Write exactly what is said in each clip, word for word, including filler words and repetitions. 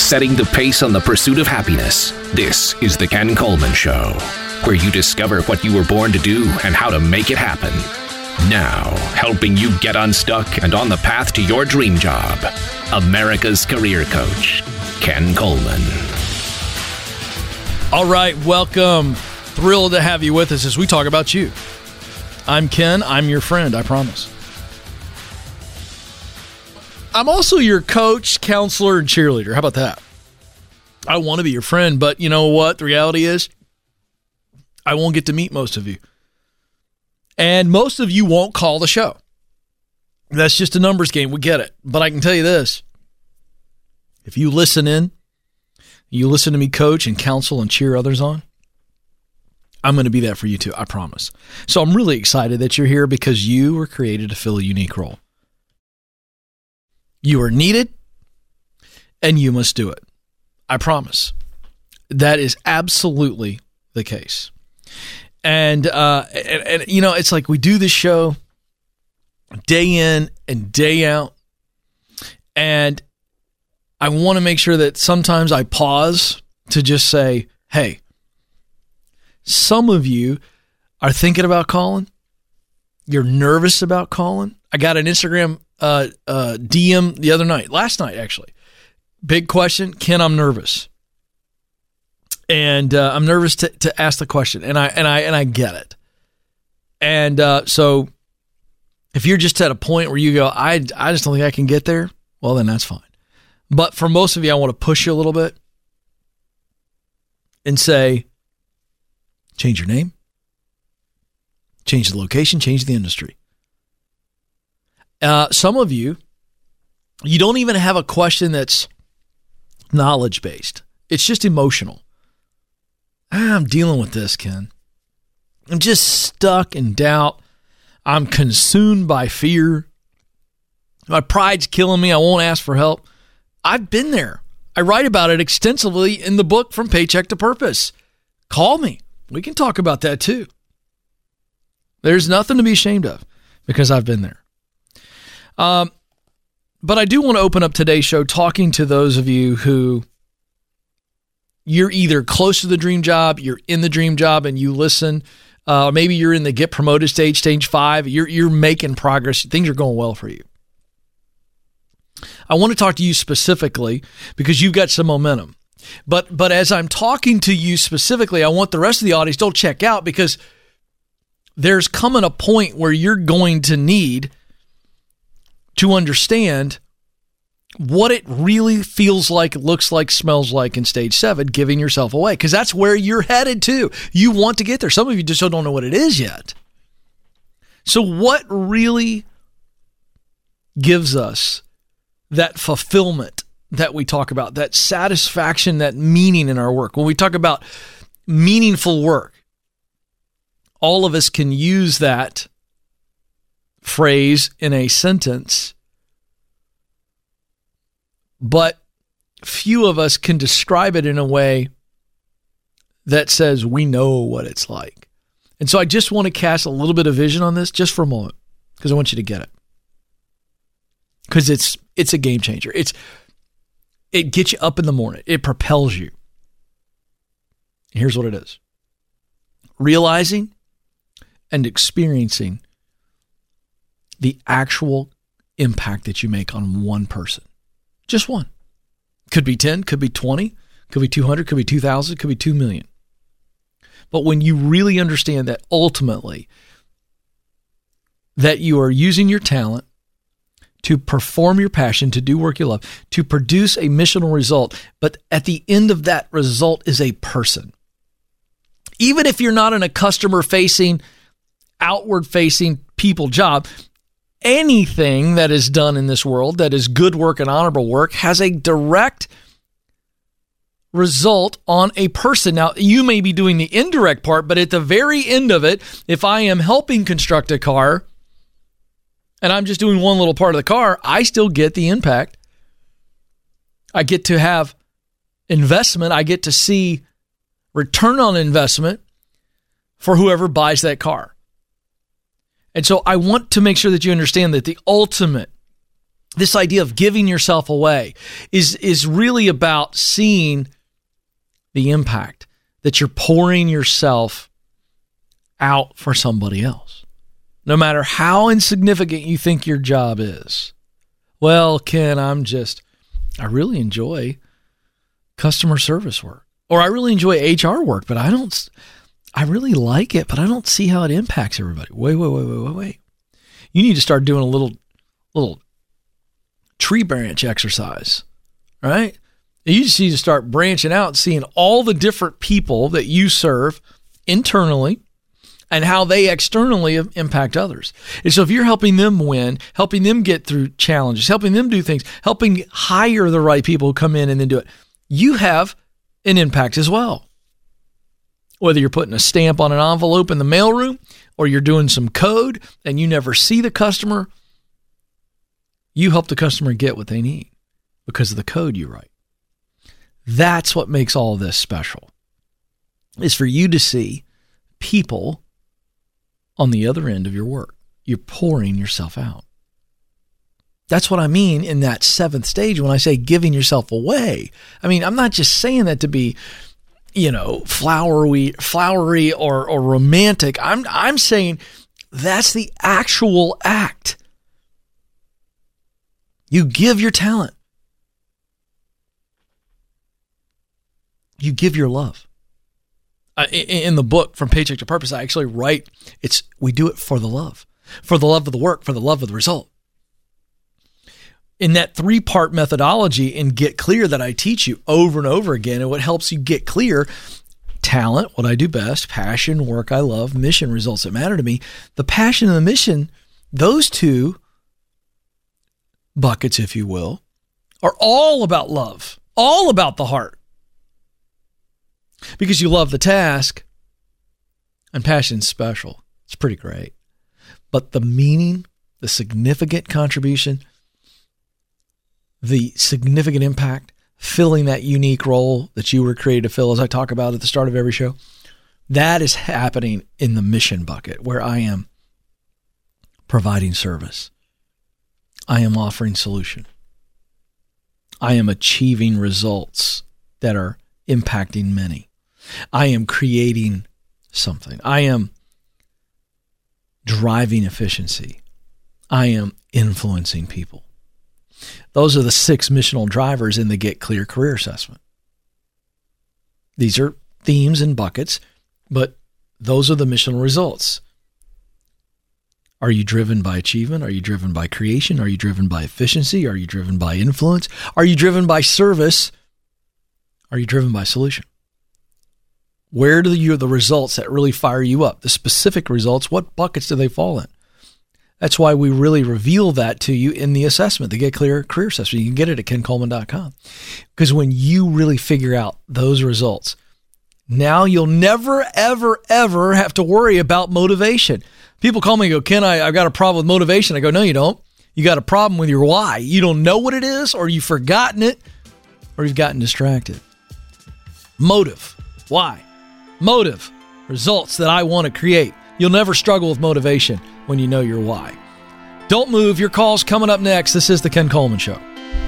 setting the pace on the pursuit of happiness. This is The Ken Coleman Show, where you discover what you were born to do and how to make it happen. Now, helping you get unstuck and on the path to your dream job, America's career coach, Ken Coleman. All right, welcome. Thrilled to have you with us as we talk about you. I'm Ken. I'm your friend, I promise. I'm also your coach, counselor, and cheerleader. How about that? I want to be your friend, but you know what the reality is? I won't get to meet most of you. And most of you won't call the show. That's just a numbers game. We get it. But I can tell you this. If you listen in, you listen to me coach and counsel and cheer others on, I'm going to be that for you too, I promise. So I'm really excited that you're here because you were created to fill a unique role. You are needed, and you must do it. I promise. That is absolutely the case. And, uh, and, and, you know, it's like we do this show day in and day out, and I want to make sure that sometimes I pause to just say, hey, some of you are thinking about calling. You're nervous about calling. I got an Instagram uh, uh, D M the other night, last night actually. Big question, Ken, I'm nervous. And uh, I'm nervous to, to ask the question, and I and I and I get it. And uh, so, if you're just at a point where you go, I I just don't think I can get there, well then that's fine. But for most of you, I want to push you a little bit and say, change your name, change the location, change the industry. Uh, some of you, you don't even have a question that's knowledge-based. It's just emotional. Ah, I'm dealing with this, Ken. I'm just stuck in doubt. I'm consumed by fear. My pride's killing me. I won't ask for help. I've been there. I write about it extensively in the book From Paycheck to Purpose. Call me. We can talk about that too. There's nothing to be ashamed of because I've been there. Um, but I do want to open up today's show talking to those of you who you're either close to the dream job, you're in the dream job and you listen. Uh, maybe you're in the get promoted stage, stage five. You're, you're making progress. Things are going well for you. I want to talk to you specifically because you've got some momentum. But but as I'm talking to you specifically, I want the rest of the audience to check out because there's coming a point where you're going to need to understand what it really feels like, looks like, smells like in stage seven, giving yourself away, because that's where you're headed to. You want to get there. Some of you just don't know what it is yet. So what really gives us that fulfillment that we talk about, that satisfaction, that meaning in our work? When we talk about meaningful work, all of us can use that phrase in a sentence, but few of us can describe it in a way that says we know what it's like. And so I just want to cast a little bit of vision on this just for a moment because I want you to get it. Because it's it's a game changer. It's it gets you up in the morning. It propels you. Here's what it is. Realizing and experiencing the actual impact that you make on one person. Just one. Could be ten, could be twenty, could be two hundred, could be two thousand, could be two million. But when you really understand that ultimately that you are using your talent to perform your passion, to do work you love, to produce a missional result, but at the end of that result is a person. Even if you're not in a customer-facing, outward-facing people job, anything that is done in this world that is good work and honorable work has a direct result on a person. Now, you may be doing the indirect part, but at the very end of it, if I am helping construct a car and I'm just doing one little part of the car, I still get the impact. I get to have investment. I get to see return on investment for whoever buys that car. And so I want to make sure that you understand that the ultimate this idea of giving yourself away is, is really about seeing the impact that you're pouring yourself out for somebody else. No matter how insignificant you think your job is. Well, Ken, I'm just, I really enjoy customer service work. Or I really enjoy H R work, but I don't, I really like it, but I don't see how it impacts everybody. Wait, wait, wait, wait, wait, wait. You need to start doing a little, little tree branch exercise, right? You just need to start branching out, seeing all the different people that you serve internally and how they externally impact others. And so if you're helping them win, helping them get through challenges, helping them do things, helping hire the right people who come in and then do it, you have an impact as well. Whether you're putting a stamp on an envelope in the mailroom or you're doing some code and you never see the customer, you help the customer get what they need because of the code you write. That's what makes all of this special, is for you to see people on the other end of your work. You're pouring yourself out. That's what I mean in that seventh stage when I say giving yourself away. I mean, I'm not just saying that to be, you know, flowery, flowery or, or romantic. I'm, I'm saying that's the actual act. You give your talent. You give your love. Uh, in, in the book, From Paycheck to Purpose, I actually write, it's we do it for the love. For the love of the work, for the love of the result. In that three-part methodology in Get Clear that I teach you over and over again, and what helps you get clear, talent, what I do best, passion, work I love, mission, results that matter to me. The passion and the mission, those two buckets, if you will, are all about love, all about the heart. Because you love the task, and passion's special. It's pretty great. But the meaning, the significant contribution, the significant impact, filling that unique role that you were created to fill, as I talk about at the start of every show, that is happening in the mission bucket, where I am providing service. I am offering solution. I am achieving results that are impacting many. I am creating something. I am driving efficiency. I am influencing people. Those are the six missional drivers in the Get Clear Career Assessment. These are themes and buckets, but those are the missional results. Are you driven by achievement? Are you driven by creation? Are you driven by efficiency? Are you driven by influence? Are you driven by service? Are you driven by solution? Where do you the results that really fire you up? The specific results, what buckets do they fall in? That's why we really reveal that to you in the assessment, the Get Clear Career Assessment. You can get it at ken coleman dot com. Because when you really figure out those results, now you'll never, ever, ever have to worry about motivation. People call me and go, Ken, I, I've got a problem with motivation. I go, no, you don't. You got a problem with your why. You don't know what it is, or you've forgotten it, or you've gotten distracted. Motive. Why? Motive. Results that I want to create. You'll never struggle with motivation when you know your why. Don't move. Your call's coming up next. This is The Ken Coleman Show.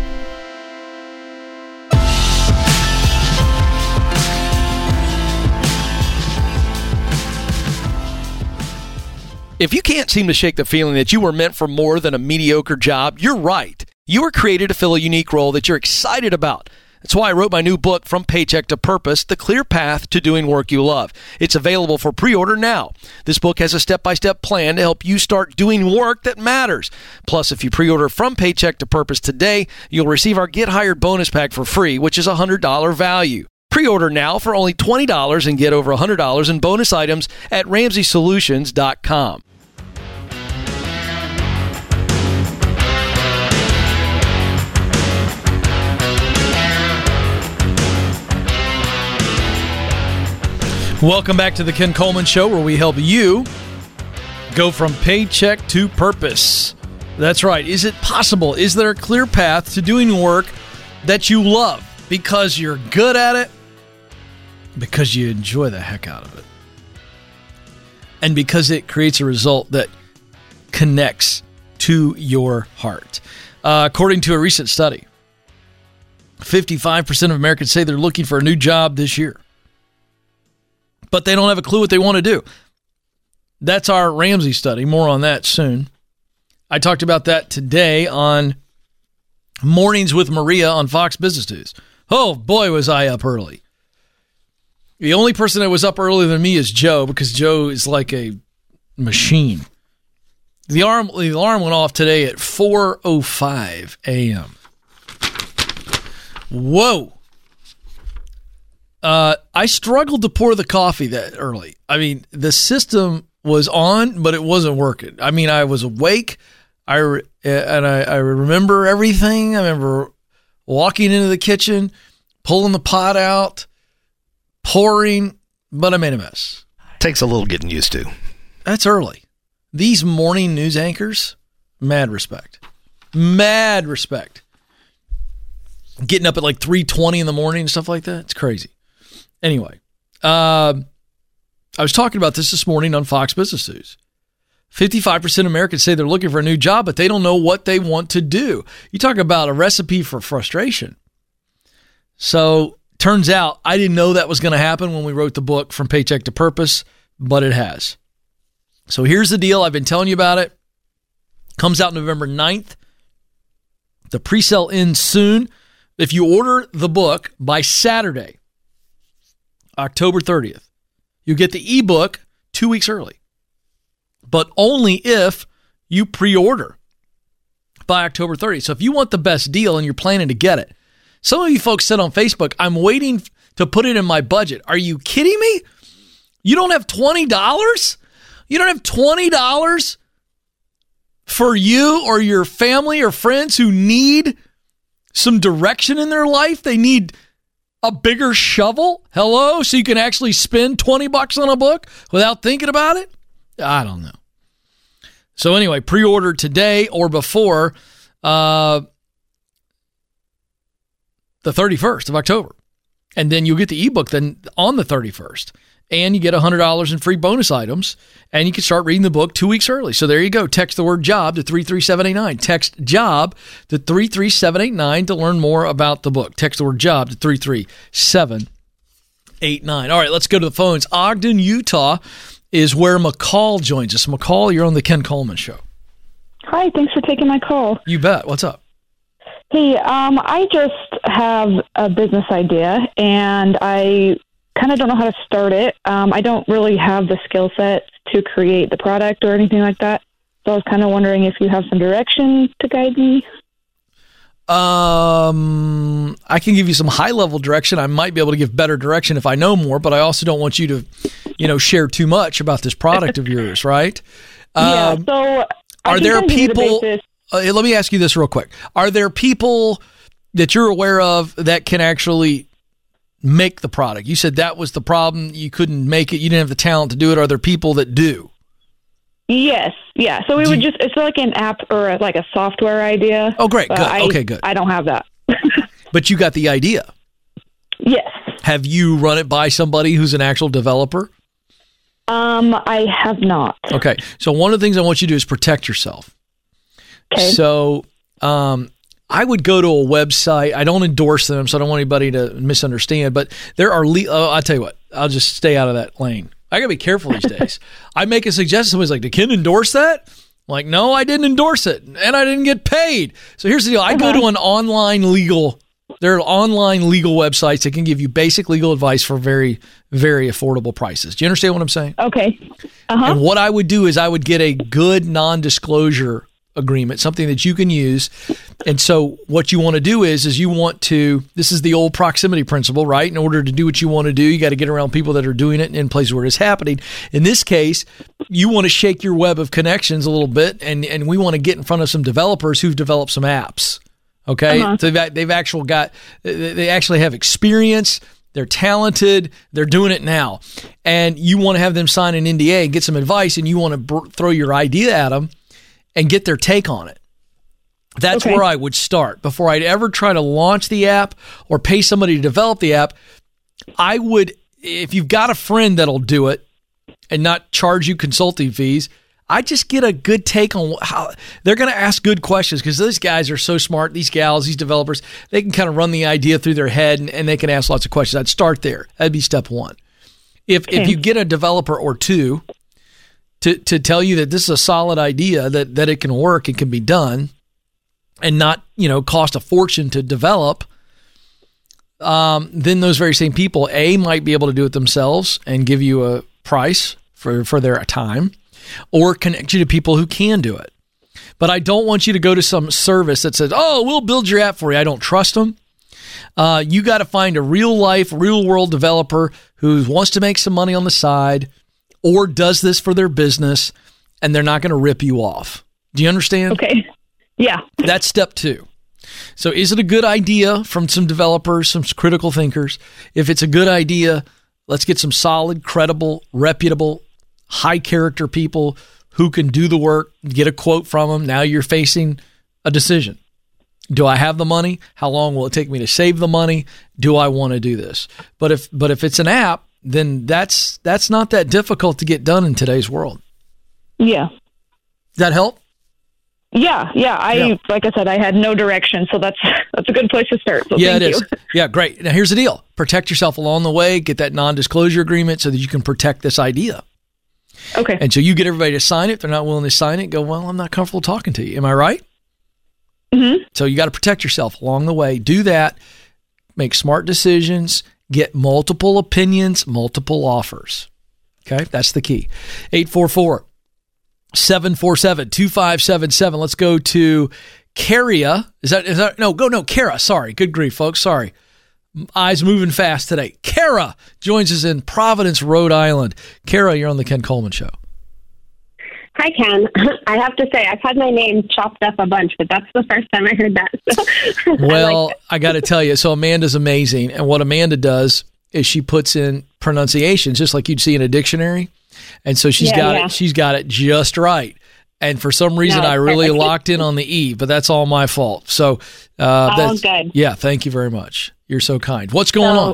If you can't seem to shake the feeling that you were meant for more than a mediocre job, you're right. You were created to fill a unique role that you're excited about. That's why I wrote my new book, From Paycheck to Purpose, The Clear Path to Doing Work You Love. It's available for pre-order now. This book has a step-by-step plan to help you start doing work that matters. Plus, if you pre-order From Paycheck to Purpose today, you'll receive our Get Hired bonus pack for free, which is a one hundred dollars value. Pre-order now for only twenty dollars and get over one hundred dollars in bonus items at ramsey solutions dot com. Welcome back to the Ken Coleman Show, where we help you go from paycheck to purpose. That's right. Is it possible? Is there a clear path to doing work that you love because you're good at it, because you enjoy the heck out of it, and because it creates a result that connects to your heart? Uh, according to a recent study, fifty-five percent of Americans say they're looking for a new job this year, but they don't have a clue what they want to do. That's our Ramsey study. More on that soon. I talked about that today on Mornings with Maria on Fox Business News. Oh, boy, was I up early. The only person that was up earlier than me is Joe, because Joe is like a machine. The alarm, the alarm went off today at four oh five a.m. Whoa. Uh, I struggled to pour the coffee that early. I mean, the system was on, but it wasn't working. I mean, I was awake. I re- and I, I remember everything. I remember walking into the kitchen, pulling the pot out, pouring, but I made a mess. Takes a little getting used to. That's early. These morning news anchors, mad respect. Mad respect. Getting up at like three twenty in the morning and stuff like that. It's crazy. Anyway, uh, I was talking about this this morning on Fox Business News. fifty-five percent of Americans say they're looking for a new job, but they don't know what they want to do. You talk about a recipe for frustration. So, turns out I didn't know that was going to happen when we wrote the book From Paycheck to Purpose, but it has. So, here's the deal. I've been telling you about it. Comes out November ninth. The pre-sale ends soon. If you order the book by Saturday, October thirtieth, you get the ebook two weeks early. But only if you pre-order by October thirtieth. So if you want the best deal and you're planning to get it, some of you folks said on Facebook, I'm waiting to put it in my budget. Are you kidding me? You don't have twenty dollars? You don't have twenty dollars for you or your family or friends who need some direction in their life? They need a bigger shovel? Hello? So you can actually spend twenty bucks on a book without thinking about it? I don't know. So anyway, pre-order today or before uh, the thirty-first of October. And then you'll get the ebook then on the thirty-first. And you get one hundred dollars in free bonus items. And you can start reading the book two weeks early. So there you go. Text the word job to three three seven eight nine. Text job to three three seven eight nine to learn more about the book. Text the word job to three three seven eight nine. All right, let's go to the phones. Ogden, Utah is where McCall joins us. McCall, you're on the Ken Coleman Show. Hi, thanks for taking my call. You bet. What's up? Hey, um, I just have a business idea, and I kind of don't know how to start it. Um, I don't really have the skill set to create the product or anything like that. So I was kind of wondering if you have some direction to guide me. Um, I can give you some high-level direction. I might be able to give better direction if I know more, but I also don't want you to, you know, share too much about this product of yours, right? Yeah, um, so I are there people, the uh, let me ask you this real quick. Are there people that you're aware of that can actually make the product? You said that was the problem. You couldn't make it. You didn't have the talent to do it. Are there people that do? Yes. Yeah. So we Do would you- just, it's like an app or a, like a software idea. Oh, great. but Good. I, Okay, good. I don't have that. But you got the idea. Yes. Have you run it by somebody who's an actual developer? Um, I have not. Okay. So one of the things I want you to do is protect yourself. Okay. So um, I would go to a website. I don't endorse them, so I don't want anybody to misunderstand. But there are, le- oh, I'll tell you what, I'll just stay out of that lane. I got to be careful these days. I make a suggestion. Somebody's like, did Ken endorse that? I'm like, no, I didn't endorse it. And I didn't get paid. So here's the deal. I go to an online legal, there are online legal websites that can give you basic legal advice for very, very affordable prices. Do you understand what I'm saying? Okay. Uh-huh. And what I would do is I would get a good non-disclosure agreement, something that you can use. And so what you want to do is, is you want to, this is the old proximity principle, right? In order to do what you want to do, you got to get around people that are doing it in places where it's happening. In this case, you want to shake your web of connections a little bit, and, and we want to get in front of some developers who've developed some apps. Okay? Uh-huh. So they've, they've actually got, they actually have experience. They're talented. They're doing it now. And you want to have them sign an N D A and get some advice, and you want to br- throw your idea at them and get their take on it. That's Okay. where I would start. Before I'd ever try to launch the app or pay somebody to develop the app, I would, if you've got a friend that'll do it and not charge you consulting fees, I just get a good take on how they're going to ask good questions because those guys are so smart. These gals, these developers, they can kind of run the idea through their head and, and they can ask lots of questions. I'd start there. That'd be step one. If okay. if you get a developer or two to to tell you that this is a solid idea, that that it can work, it can be done, and not, you know, cost a fortune to develop, um, then those very same people, A, might be able to do it themselves and give you a price for, for their time, or connect you to people who can do it. But I don't want you to go to some service that says, oh, we'll build your app for you. I don't trust them. Uh, you got to find a real life, real world developer who wants to make some money on the side or does this for their business, and they're not going to rip you off. Do you understand? Okay. Yeah. That's step two. So is it a good idea from some developers, some critical thinkers? If it's a good idea, let's get some solid, credible, reputable, high character people who can do the work, get a quote from them. Now you're facing a decision. Do I have the money? How long will it take me to save the money? Do I want to do this? But if but if it's an app, then that's that's not that difficult to get done in today's world. Yeah. Does that help? Yeah, yeah. I yeah. like I said, I had no direction, so that's that's a good place to start. So yeah, thank it you. is. Yeah, great. Now here's the deal: protect yourself along the way. Get that non-disclosure agreement so that you can protect this idea. Okay. And so you get everybody to sign it. If they're not willing to sign it, go, well, I'm not comfortable talking to you. Am I right? Mm-hmm. So you got to protect yourself along the way. Do that. Make smart decisions. Get multiple opinions, multiple offers. Okay, that's the key. eight four four, seven four seven, two five seven seven. Let's go to Karia. Is that, is that, no, go, no, Kara. Sorry. Good grief, folks. Sorry. Eyes moving fast today. Kara joins us in Providence, Rhode Island. Kara, you're on the Ken Coleman Show. Hi, Ken. I have to say, I've had my name chopped up a bunch, but that's the first time I heard that. So well, I, I got to tell you, so Amanda's amazing. And what Amanda does is she puts in pronunciations just like you'd see in a dictionary. And so she's yeah, got yeah. it. She's got it just right. And for some reason, no, I really perfect. locked in on the E, but that's all my fault. So, uh, oh, that's, good. Yeah, thank you very much. You're so kind. What's going so, on?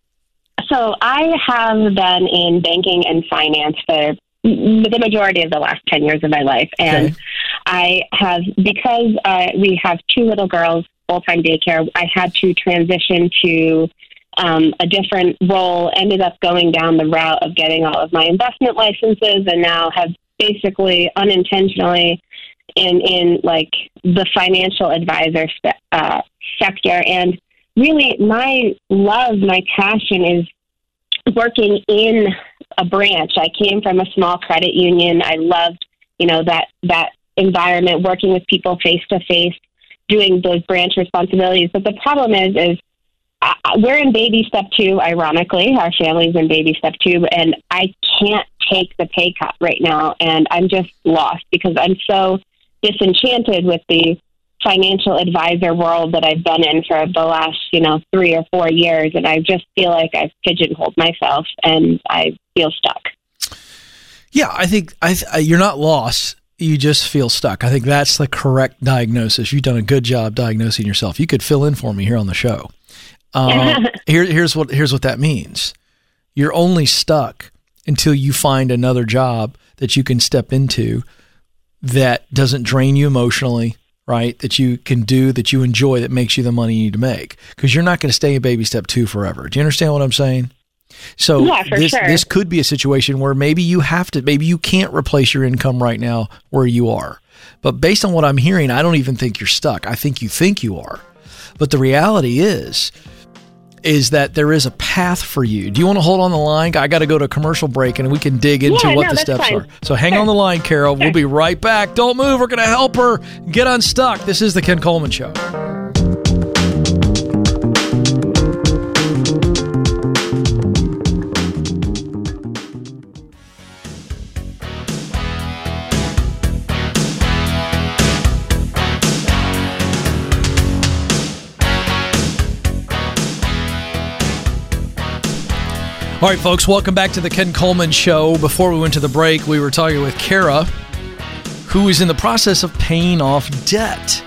So I have been in banking and finance for the majority of the last ten years of my life. And Okay. I have, because uh, we have two little girls, full-time daycare, I had to transition to um, a different role, ended up going down the route of getting all of my investment licenses, and now have basically unintentionally in, in like the financial advisor spe- uh, sector. And really my love, my passion is working in a branch. I came from a small credit union. I loved, you know, that, that environment, working with people face to face, doing those branch responsibilities. But the problem is, is uh, we're in baby step two, ironically. Our family's in baby step two, and I can't take the pay cut right now. And I'm just lost because I'm so disenchanted with the financial advisor world that I've been in for the last, you know, three or four years. And I just feel like I've pigeonholed myself and I feel stuck. Yeah, I think I th- you're not lost. You just feel stuck. I think that's the correct diagnosis. You've done a good job diagnosing yourself. You could fill in for me here on the show. Um, here, here's what here's what that means. You're only stuck until you find another job that you can step into that doesn't drain you emotionally, right? That you can do, that you enjoy, that makes you the money you need to make. Because you're not going to stay in baby step two forever. Do you understand what I'm saying? So yeah, for this sure. this could be a situation where maybe you have to, maybe you can't replace your income right now where you are. But based on what I'm hearing, I don't even think you're stuck. I think you think you are. But the reality is, is that there is a path for you. Do you want to hold on the line? I got to go to a commercial break and we can dig into yeah, what no, the that's steps fine. are. So hang sure. on the line, Carol. Sure. We'll be right back. Don't move. We're going to help her get unstuck. This is the Ken Coleman Show. All right, folks, welcome back to the Ken Coleman Show. Before we went to the break, we were talking with Kara, who is in the process of paying off debt.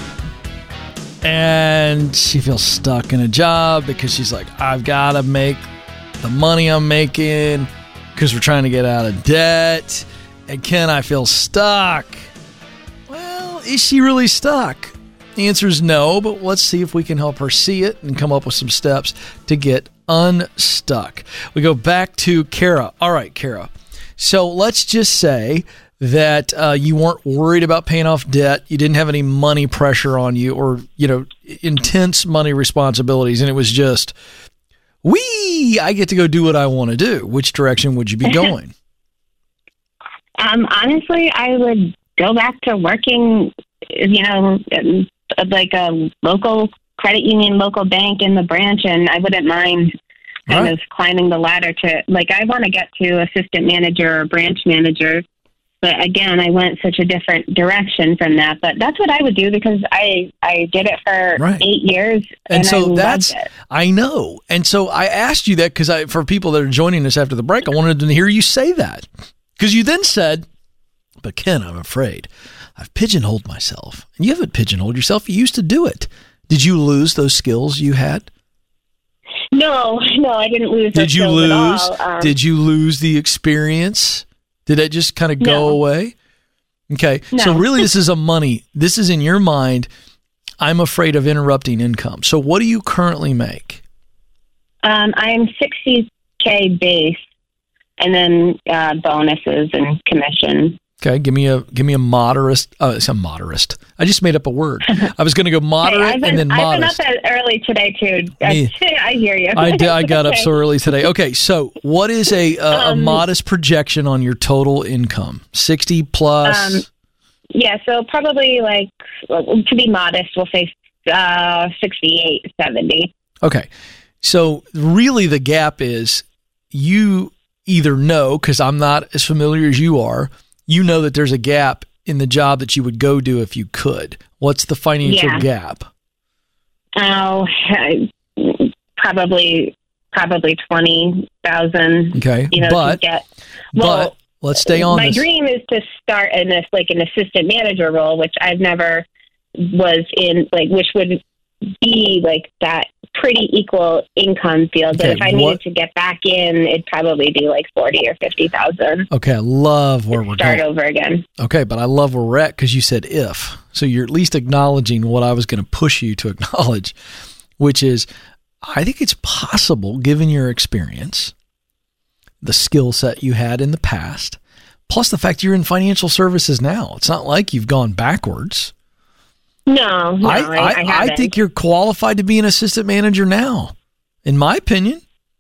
And she feels stuck in a job because she's like, I've got to make the money I'm making because we're trying to get out of debt. And Ken, I feel stuck. Well, is she really stuck? The answer is no, but let's see if we can help her see it and come up with some steps to get unstuck. We go back to Kara. All right, Kara. So let's just say that uh, you weren't worried about paying off debt. You didn't have any money pressure on you or, you know, intense money responsibilities. And it was just, wee, I get to go do what I want to do. Which direction would you be going? um, honestly, I would go back to working, you know, like a local credit union, local bank in the branch. And I wouldn't mind kind right. of climbing the ladder to, like, I want to get to assistant manager or branch manager. But again, I went such a different direction from that. But that's what I would do because I, I did it for right. eight years. And, and so I that's, loved it. I know. And so I asked you that because I, for people that are joining us after the break, I wanted to hear you say that. Because you then said, but Ken, I'm afraid I've pigeonholed myself. And you haven't pigeonholed yourself. You used to do it. Did you lose those skills you had? No, no, I didn't lose those Did you skills lose? at all. Um, Did you lose the experience? Did it just kind of go no. away? Okay. No. So really this is a money. This is in your mind, I'm afraid of interrupting income. So what do you currently make? Um, I'm sixty K base and then uh, bonuses and commission. Okay. Give me a, give me a moderate, uh, it's a moderate. I just made up a word. I was going to go moderate hey, been, and then modest. I've been up early today too. I, I hear you. I, did, I got up so early today. Okay. So what is a, a, um, a modest projection on your total income? sixty plus? Um, yeah. So probably like, to be modest, we'll say uh, sixty-eight, seventy. Okay. So really the gap is you either know, because I'm not as familiar as you are, you know that there's a gap in the job that you would go do if you could. What's the financial yeah. gap? Oh, probably probably twenty thousand. Okay, you know, but to get, well, but let's stay on. My this. dream is to start in this like an assistant manager role, which I've never was in, like which would be like that pretty equal income field. But okay, if I what, needed to get back in, it'd probably be like forty or fifty thousand. Okay, I love where we're start going. over again. Okay, but I love where we're at because you said if, so you're at least acknowledging what I was going to push you to acknowledge, which is I think it's possible, given your experience, the skill set you had in the past, plus the fact you're in financial services now. It's not like you've gone backwards. No, no, I, I, I, I, I think you're qualified to be an assistant manager now, in my opinion.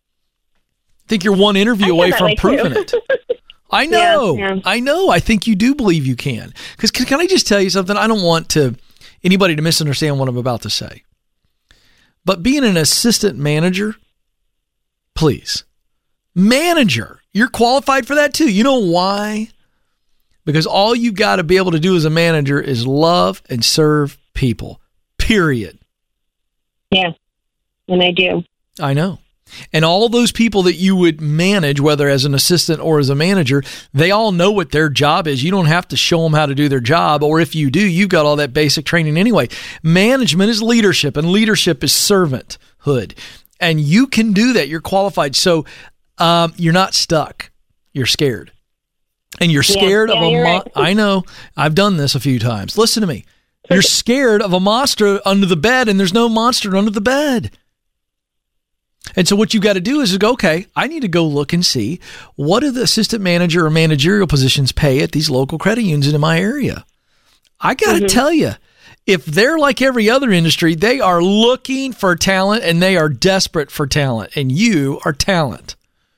I think you're one interview away from proving it. I know. Yeah, yeah. I know. I think you do believe you can. Because can, can I just tell you something? I don't want to anybody to misunderstand what I'm about to say. But being an assistant manager, please, manager, you're qualified for that too. You know why? Because all you got to be able to do as a manager is love and serve people, period. Yeah, and I do. I know. And all those people that you would manage, whether as an assistant or as a manager, they all know what their job is. You don't have to show them how to do their job. Or if you do, you've got all that basic training anyway. Management is leadership, and leadership is servanthood. And you can do that. You're qualified. So um, you're not stuck. You're scared. And you're scared yeah, yeah, of a mo- right. I know. I've done this a few times. Listen to me. You're scared of a monster under the bed, and there's no monster under the bed. And so what you got to do is go, okay, I need to go look and see what do the assistant manager or managerial positions pay at these local credit unions in my area. I got to mm-hmm. tell you, if they're like every other industry, they are looking for talent and they are desperate for talent, and you are talent.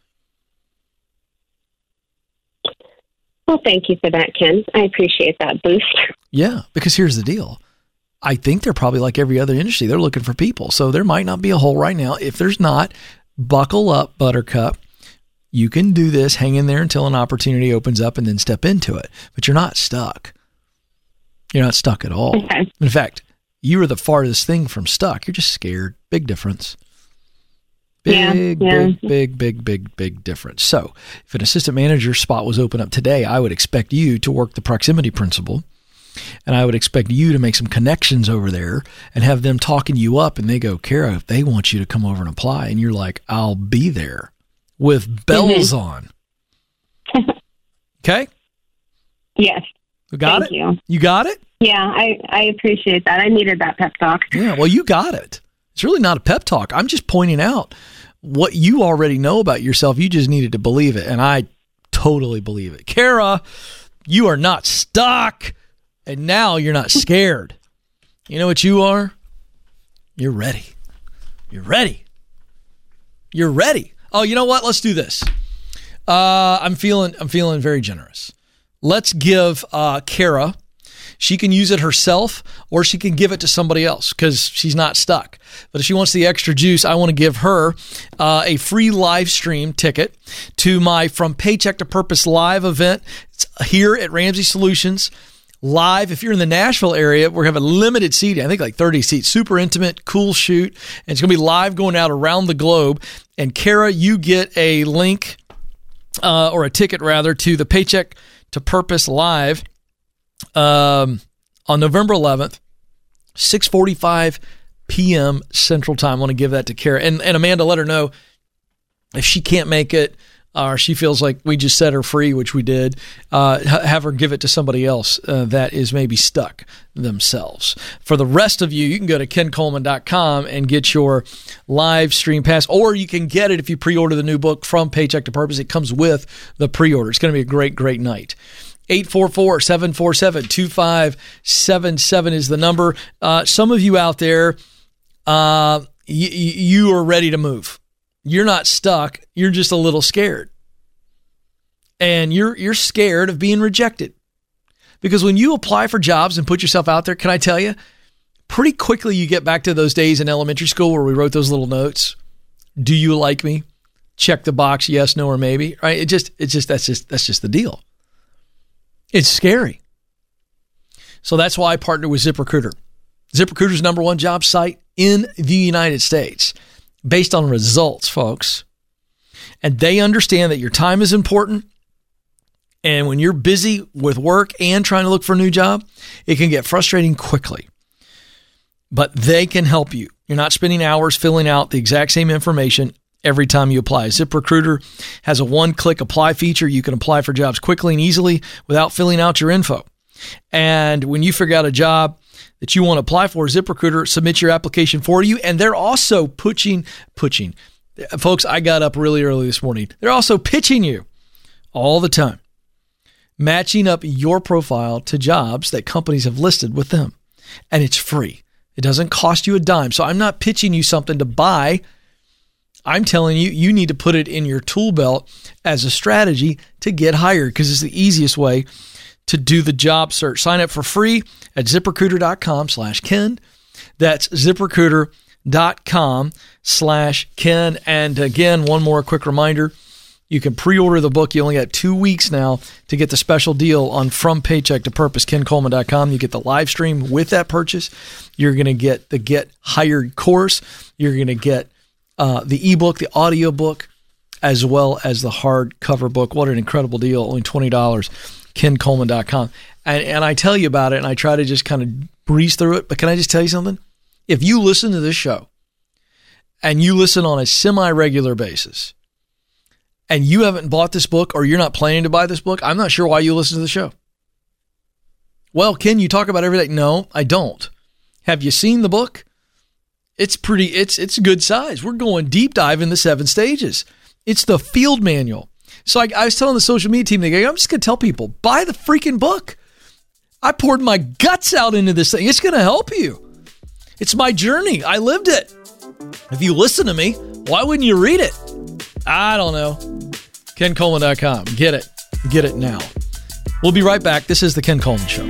Well, thank you for that, Ken. I appreciate that boost. Yeah, because here's the deal. I think they're probably like every other industry. They're looking for people. So there might not be a hole right now. If there's not, buckle up, Buttercup. You can do this. Hang in there until an opportunity opens up and then step into it. But you're not stuck. You're not stuck at all. Okay. In fact, you are the farthest thing from stuck. You're just scared. Big difference. Big, yeah, big, yeah. big, big, big, big difference. So if an assistant manager spot was open up today, I would expect you to work the proximity principle. And I would expect you to make some connections over there and have them talking you up. And they go, Kara, they want you to come over and apply. And you're like, I'll be there with bells mm-hmm. on. Okay? Yes. You got Thank it? you. You got it? Yeah, I, I appreciate that. I needed that pep talk. Yeah, well, you got it. It's really not a pep talk. I'm just pointing out what you already know about yourself. You just needed to believe it, and I totally believe it. Kara, you are not stuck, and now you're not scared. You know what you are? You're ready. You're ready. You're ready. Oh, you know what? Let's do this. Uh, I'm feeling I'm feeling very generous. Let's give uh, Kara. She can use it herself or she can give it to somebody else because she's not stuck. But if she wants the extra juice, I want to give her uh, a free live stream ticket to my From Paycheck to Purpose live event. It's here at Ramsey Solutions live. If you're in the Nashville area, we're having limited seating. I think like thirty seats. Super intimate, cool shoot. And it's going to be live going out around the globe. And Kara, you get a link uh, or a ticket rather to the Paycheck to Purpose live. Um, on November eleventh, six forty-five p.m. Central Time. I want to give that to Kara. And, and Amanda, let her know if she can't make it or she feels like we just set her free, which we did, uh, have her give it to somebody else uh, that is maybe stuck themselves. For the rest of you, you can go to ken coleman dot com and get your live stream pass, or you can get it if you pre-order the new book, From Paycheck to Purpose. It comes with the pre-order. It's going to be a great, great night. eight four four, seven four seven, two five seven seven is the number. Uh, some of you out there, uh, y- you are ready to move. You're not stuck. You're just a little scared. And you're you're scared of being rejected. Because when you apply for jobs and put yourself out there, can I tell you, pretty quickly you get back to those days in elementary school where we wrote those little notes. Do you like me? Check the box, yes, no, or maybe. Right? It just it's just that's just that's just the deal. It's scary. So that's why I partner with ZipRecruiter. ZipRecruiter's number one job site in the United States based on results, folks. And they understand that your time is important. And when you're busy with work and trying to look for a new job, it can get frustrating quickly. But they can help you. You're not spending hours filling out the exact same information every time you apply. ZipRecruiter has a one-click apply feature. You can apply for jobs quickly and easily without filling out your info. And when you figure out a job that you want to apply for, ZipRecruiter submits your application for you. And they're also pushing, pushing. Folks, I got up really early this morning. They're also pitching you all the time, matching up your profile to jobs that companies have listed with them. And it's free. It doesn't cost you a dime. So I'm not pitching you something to buy. I'm telling you, you need to put it in your tool belt as a strategy to get hired because it's the easiest way to do the job search. Sign up for free at ZipRecruiter.com slash Ken. That's ZipRecruiter.com slash Ken. And again, one more quick reminder. You can pre-order the book. You only got two weeks now to get the special deal on From Paycheck to Purpose, ken coleman dot com. You get the live stream with that purchase. You're going to get the Get Hired course. You're going to get uh, the ebook, the audio book, as well as the hardcover book. What an incredible deal. Only twenty dollars, ken coleman dot com. And, and I tell you about it, and I try to just kind of breeze through it. But can I just tell you something? If you listen to this show, and you listen on a semi-regular basis, and you haven't bought this book or you're not planning to buy this book, I'm not sure why you listen to the show. Well, Ken, you talk about every day. No, I don't. Have you seen the book? It's pretty, it's it's good size. We're going deep dive in the seven stages. It's the field manual. So I, I was telling the social media team, they go, I'm just going to tell people, buy the freaking book. I poured my guts out into this thing. It's going to help you. It's my journey. I lived it. If you listen to me, why wouldn't you read it? I don't know. ken coleman dot com. Get it. Get it now. We'll be right back. This is The Ken Coleman Show.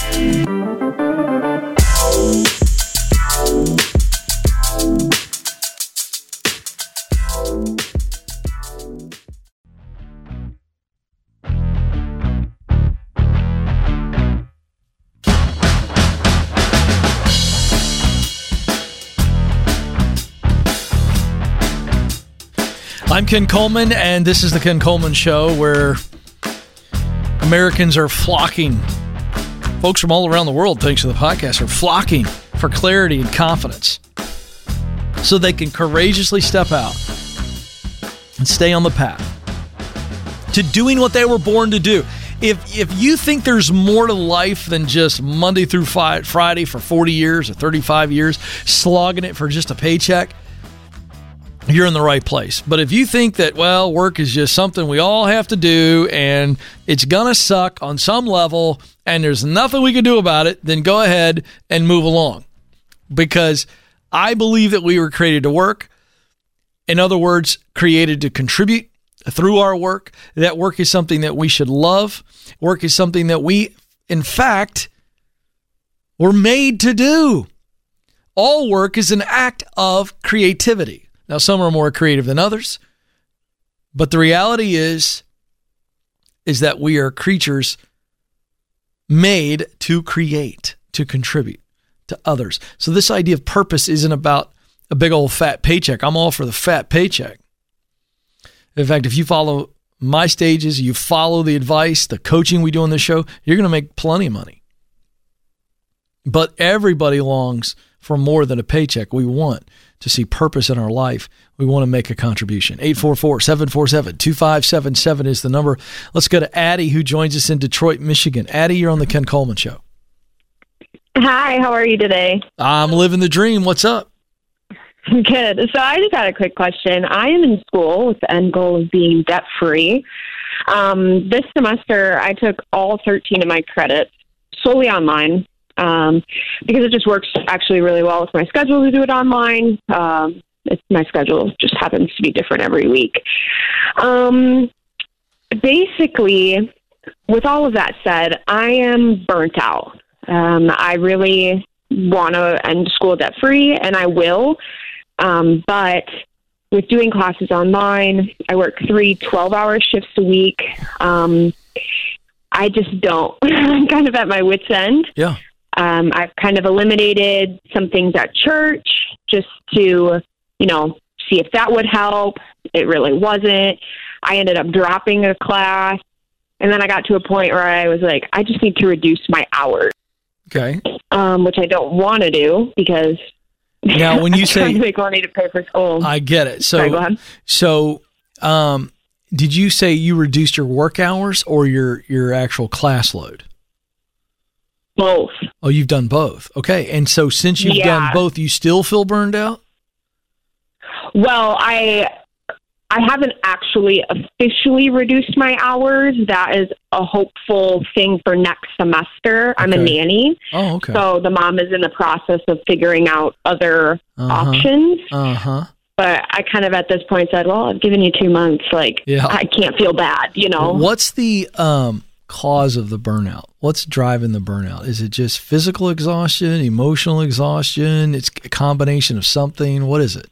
I'm Ken Coleman, and this is The Ken Coleman Show, where Americans are flocking. Folks from all around the world, thanks to the podcast, are flocking for clarity and confidence so they can courageously step out and stay on the path to doing what they were born to do. if if you think there's more to life than just Monday through Friday for forty years or thirty-five years, slogging it for just a paycheck, you're in the right place. But if you think that, well, work is just something we all have to do and it's going to suck on some level and there's nothing we can do about it, then go ahead and move along. Because I believe that we were created to work. In other words, created to contribute through our work. That work is something that we should love. Work is something that we, in fact, were made to do. All work is an act of creativity. Now, some are more creative than others, but the reality is, is that we are creatures made to create, to contribute to others. So this idea of purpose isn't about a big old fat paycheck. I'm all for the fat paycheck. In fact, if you follow my stages, you follow the advice, the coaching we do on this show, you're going to make plenty of money. But everybody longs for more than a paycheck. We want to see purpose in our life. We want to make a contribution. eight four four, seven four seven, two five seven seven is the number. Let's go to Addie, who joins us in Detroit, Michigan. Addie, you're on the Ken Coleman Show. Hi, how are you today? I'm living the dream. What's up? Good. So I just had a quick question. I am in school with the end goal of being debt-free. Um, this semester, I took all thirteen of my credits solely online. Um, because it just works actually really well with my schedule to do it online. Um, it's, my schedule just happens to be different every week. Um, basically, with all of that said, I am burnt out. Um, I really want to end school debt-free, and I will. Um, but with doing classes online, I work three twelve-hour shifts a week. Um, I just don't. I'm kind of at my wit's end. Yeah. Um, I've kind of eliminated some things at church just to, you know, see if that would help. It really wasn't. I ended up dropping a class. And then I got to a point where I was like, I just need to reduce my hours. Okay. Um, which I don't want to do because now when you I'm say trying to make money to pay for school. I get it. So, Sorry, go ahead. so, um, did you say you reduced your work hours or your, your actual class load? Both. Oh, you've done both. Okay. And so since you've Yeah. done both, you still feel burned out? Well, I I haven't actually officially reduced my hours. That is a hopeful thing for next semester. I'm a Okay. nanny. Oh, okay. So the mom is in the process of figuring out other Uh-huh. options. Uh-huh. But I kind of at this point said, well, I've given you two months. Like, Yeah. I can't feel bad, you know? What's the um, cause of the burnout? What's driving the burnout? Is it just physical exhaustion, emotional exhaustion? It's a combination of something. What is it?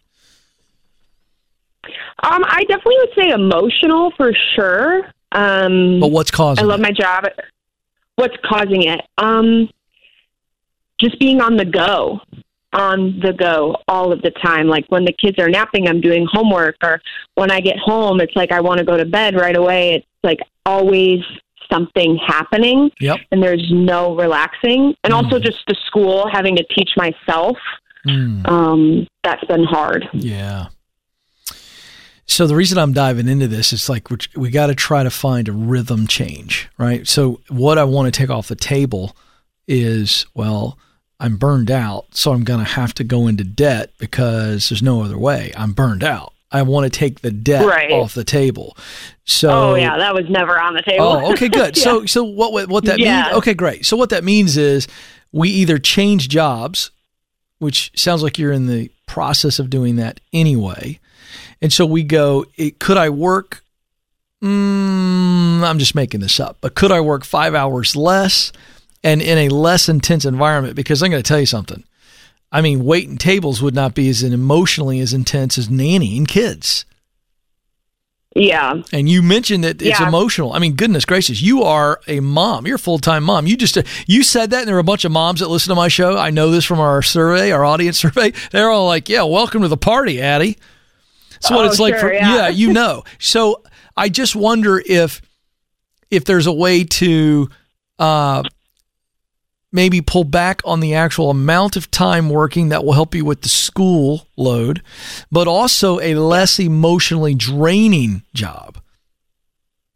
Um, I definitely would say emotional for sure. Um, But what's causing I love it? my job. What's causing it? Um, just being on the go, on the go all of the time. Like when the kids are napping, I'm doing homework, or when I get home, it's like I want to go to bed right away. It's like always something happening, Yep. and there's no relaxing. And Mm. also just the school, having to teach myself. Mm. Um, that's been hard. Yeah. So the reason I'm diving into this is like we, we got to try to find a rhythm change, right? So what I want to take off the table is, well, I'm burned out, so I'm going to have to go into debt because there's no other way. I'm burned out. I want to take the debt Right. off the table. So Oh yeah, that was never on the table. Oh, okay, good. Yeah. So, so what what, what that Yeah. means? Okay, great. So what that means is we either change jobs, which sounds like you're in the process of doing that anyway, and so we go. It, could I work? Mm, I'm just making this up, but could I work five hours less and in a less intense environment? Because I'm going to tell you something. I mean, waiting tables would not be as emotionally as intense as nannying kids. Yeah. And you mentioned that it's Yeah. emotional. I mean, goodness gracious, you are a mom. You're a full-time mom. You just you said that, and there are a bunch of moms that listen to my show. I know this from our survey, our audience survey. They're all like, "Yeah, welcome to the party, Addie." That's what Oh, it's like sure, for yeah. yeah, you know. So I just wonder if if there's a way to uh, maybe pull back on the actual amount of time working that will help you with the school load, but also a less emotionally draining job.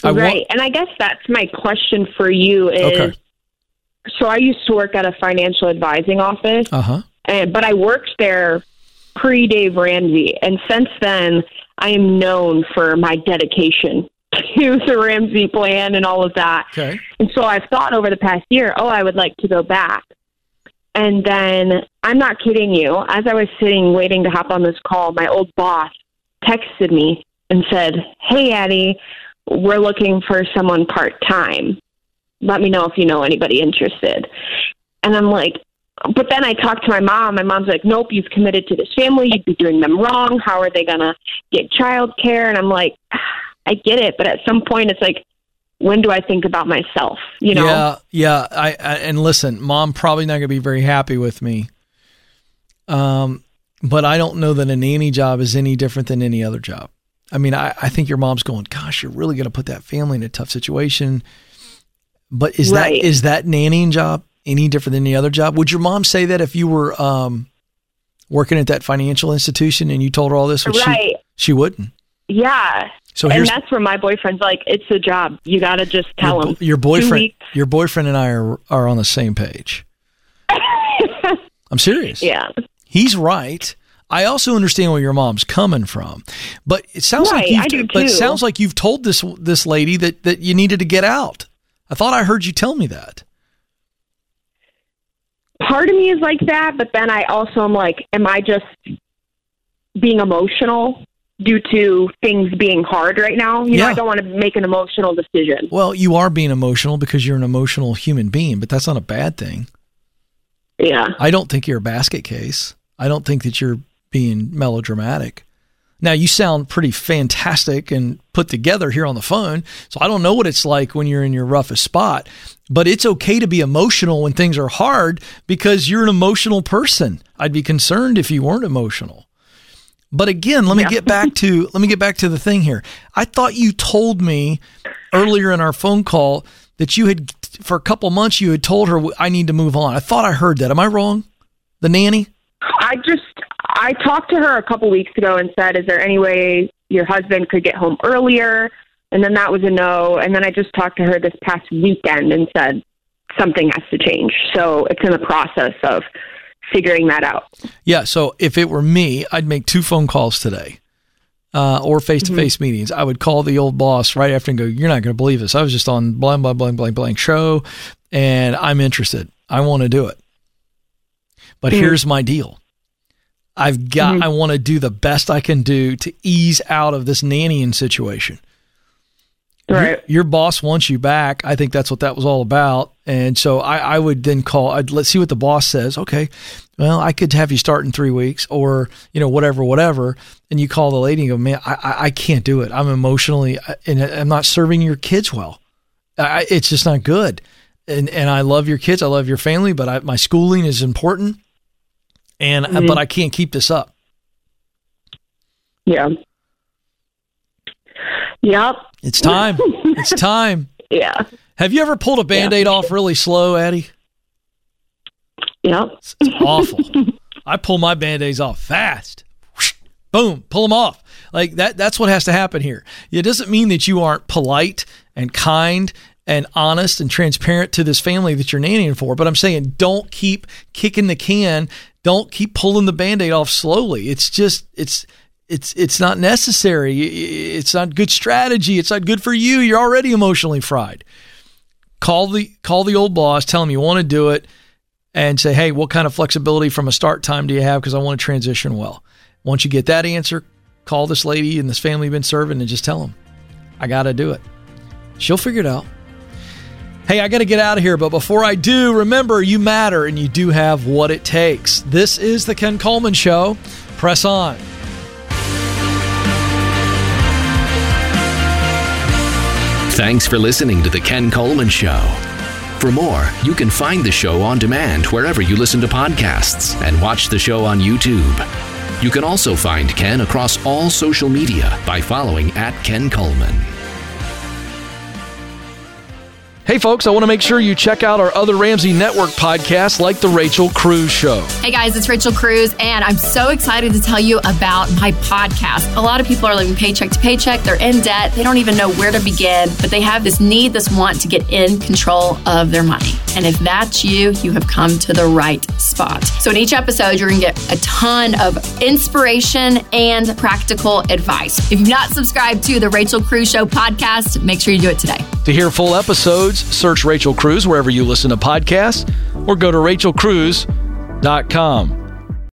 I right. want- and I guess that's my question for you is, Okay. so I used to work at a financial advising office, Uh-huh. and, but I worked there pre-Dave Ramsey. And since then, I am known for my dedication to the Ramsey plan and all of that. Okay. And so I've thought over the past year, oh, I would like to go back. And then, I'm not kidding you, as I was sitting waiting to hop on this call, my old boss texted me and said, hey, Addie, we're looking for someone part-time. Let me know if you know anybody interested. And I'm like, but then I talked to my mom. My mom's like, nope, you've committed to this family. You'd be doing them wrong. How are they going to get childcare? And I'm like, I get it. But at some point, it's like, when do I think about myself? You know? Yeah, yeah. I, I and listen, Mom probably not going to be very happy with me. Um, but I don't know that a nanny job is any different than any other job. I mean, I, I think your mom's going, gosh, you're really going to put that family in a tough situation. But is Right. that is that nannying job any different than any other job? Would your mom say that if you were um, working at that financial institution and you told her all this? Would Right. She, she wouldn't. Yeah. So and here's that's where my boyfriend's like, it's a job. You got to just tell your, him. your Two boyfriend. weeks. Your boyfriend and I are are on the same page. I'm serious. Yeah. He's right. I also understand where your mom's coming from, but it sounds like Right, you've, I do but it too. sounds like you've told this this lady that that you needed to get out. I thought I heard you tell me that. Part of me is like that, but then I also am like, am I just being emotional due to things being hard right now? You Yeah. know, I don't want to make an emotional decision. Well, you are being emotional because you're an emotional human being, but that's not a bad thing. Yeah. I don't think you're a basket case. I don't think that you're being melodramatic. Now, you sound pretty fantastic and put together here on the phone, so I don't know what it's like when you're in your roughest spot, but it's okay to be emotional when things are hard because you're an emotional person. I'd be concerned if you weren't emotional. But again, let me Yeah. get back to let me get back to the thing here. I thought you told me earlier in our phone call that you had, for a couple months, you had told her, I need to move on. I thought I heard that. Am I wrong? The nanny? I just, I talked to her a couple weeks ago and said, is there any way your husband could get home earlier? And then that was a no. And then I just talked to her this past weekend and said, something has to change. So it's in the process of figuring that out. Yeah, so if it were me, I'd make two phone calls today uh, or face-to-face Mm-hmm. meetings. I would call the old boss right after and go, you're not going to believe this. I was just on blah, blah, blah, blah, blah show, and I'm interested. I want to do it. But Mm-hmm. here's my deal. I've got, Mm-hmm. I want to do the best I can do to ease out of this nannying situation. Right. Your, your boss wants you back. I think that's what that was all about. And so I, I would then call, I'd, let's see what the boss says. Okay, well, I could have you start in three weeks or, you know, whatever, whatever. And you call the lady and go, man, I, I, I can't do it. I'm emotionally, and I'm not serving your kids well. I, it's just not good. And and I love your kids. I love your family, but I, my schooling is important. And, Mm-hmm. but I can't keep this up. Yeah. Yep. It's time. It's time. Yeah. Have you ever pulled a Band-Aid off really slow, Addie? Yep. It's awful. I pull my Band-Aids off fast. Whoosh, boom, pull them off. Like that. That's what has to happen here. It doesn't mean that you aren't polite and kind and honest and transparent to this family that you're nannying for. But I'm saying don't keep kicking the can. Don't keep pulling the Band-Aid off slowly. It's just, it's, it's, it's not necessary. It's not good strategy. It's not good for you. You're already emotionally fried. Call the, call the old boss, tell him you want to do it, and say, hey, what kind of flexibility from a start time do you have? Because I want to transition well. Once you get that answer, call this lady and this family you've been serving and just tell them, I got to do it. She'll figure it out. Hey, I got to get out of here. But before I do, remember, you matter and you do have what it takes. This is the Ken Coleman Show. Press on. Thanks for listening to The Ken Coleman Show. For more, you can find the show on demand wherever you listen to podcasts and watch the show on YouTube. You can also find Ken across all social media by following at Ken Coleman. Hey, folks, I want to make sure you check out our other Ramsey Network podcasts like The Rachel Cruze Show. Hey, guys, it's Rachel Cruze, and I'm so excited to tell you about my podcast. A lot of people are living paycheck to paycheck. They're in debt. They don't even know where to begin, but they have this need, this want to get in control of their money. And if that's you, you have come to the right spot. So in each episode, you're going to get a ton of inspiration and practical advice. If you've not subscribed to The Rachel Cruze Show podcast, make sure you do it today. To hear full episodes, search Rachel Cruze wherever you listen to podcasts or go to rachel cruze dot com.